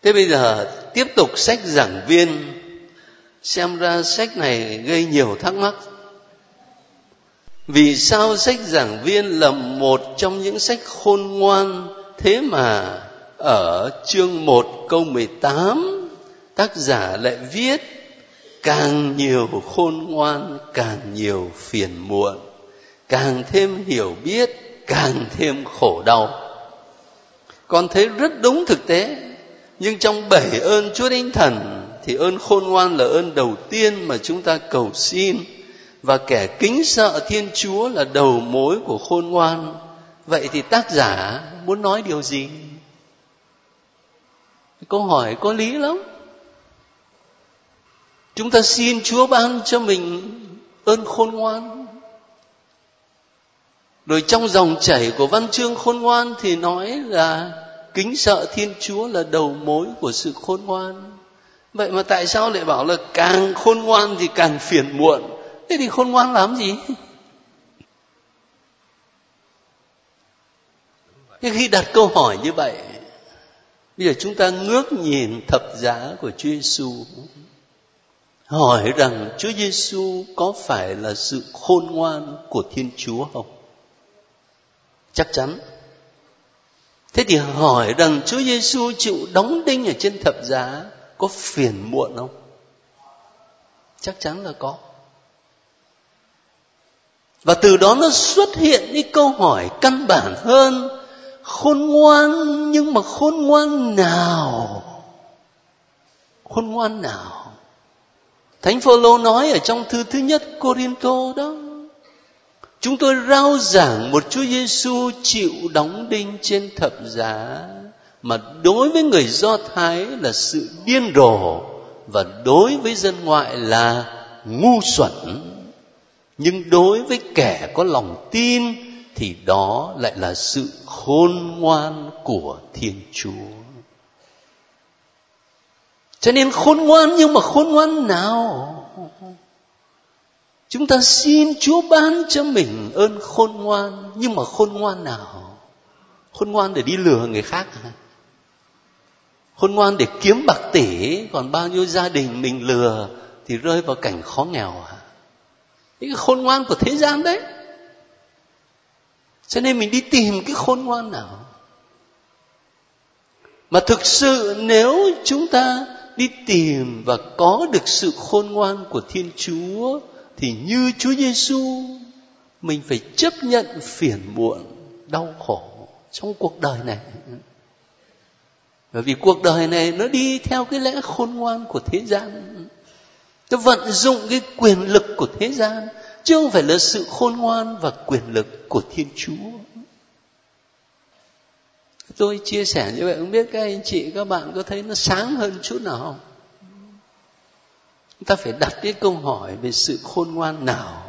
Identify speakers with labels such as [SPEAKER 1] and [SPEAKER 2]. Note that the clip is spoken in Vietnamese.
[SPEAKER 1] Thế bây giờ tiếp tục sách giảng viên, xem ra sách này gây nhiều thắc mắc. Vì sao sách giảng viên là một trong những sách khôn ngoan, thế mà ở chương 1 câu 18 tác giả lại viết càng nhiều khôn ngoan càng nhiều phiền muộn, càng thêm hiểu biết càng thêm khổ đau. Con thấy rất đúng thực tế. Nhưng trong 7 ơn Chúa Thánh Thần thì ơn khôn ngoan là ơn đầu tiên mà chúng ta cầu xin, và kẻ kính sợ Thiên Chúa là đầu mối của khôn ngoan. Vậy thì tác giả muốn nói điều gì? Câu hỏi có lý lắm. Chúng ta xin Chúa ban cho mình ơn khôn ngoan. Rồi trong dòng chảy của văn chương khôn ngoan thì nói là kính sợ Thiên Chúa là đầu mối của sự khôn ngoan. Vậy mà tại sao lại bảo là càng khôn ngoan thì càng phiền muộn? Thế thì khôn ngoan làm gì? Thế khi đặt câu hỏi như vậy, bây giờ chúng ta ngước nhìn thập giá của Chúa Giêsu, hỏi rằng Chúa Giêsu có phải là sự khôn ngoan của Thiên Chúa không? Chắc chắn. Thế thì hỏi rằng Chúa Giêsu chịu đóng đinh ở trên thập giá có phiền muộn không? Chắc chắn là có. Và từ đó nó xuất hiện những câu hỏi căn bản hơn. Khôn ngoan, nhưng mà khôn ngoan nào? Khôn ngoan nào? Thánh Phaolô nói ở trong thư thứ nhất Cô-rinh-tô đó, chúng tôi rao giảng một Chúa Giêsu chịu đóng đinh trên thập giá, mà đối với người Do Thái là sự điên rồ, và đối với dân ngoại là ngu xuẩn. Nhưng đối với kẻ có lòng tin thì đó lại là sự khôn ngoan của Thiên Chúa. Cho nên khôn ngoan, nhưng mà khôn ngoan nào? Chúng ta xin Chúa ban cho mình ơn khôn ngoan, nhưng mà khôn ngoan nào? Khôn ngoan để đi lừa người khác hả? Khôn ngoan để kiếm bạc tỷ, còn bao nhiêu gia đình mình lừa thì rơi vào cảnh khó nghèo hả? Cái khôn ngoan của thế gian đấy. Cho nên mình đi tìm cái khôn ngoan nào? Mà thực sự nếu chúng ta đi tìm và có được sự khôn ngoan của Thiên Chúa, thì như Chúa Giêsu, mình phải chấp nhận phiền muộn, đau khổ trong cuộc đời này. Bởi vì cuộc đời này nó đi theo cái lẽ khôn ngoan của thế gian. Nó vận dụng cái quyền lực của thế gian, chứ không phải là sự khôn ngoan và quyền lực của Thiên Chúa. Tôi chia sẻ như vậy, không biết các anh chị, các bạn có thấy nó sáng hơn chút nào không? Chúng ta phải đặt cái câu hỏi về sự khôn ngoan nào.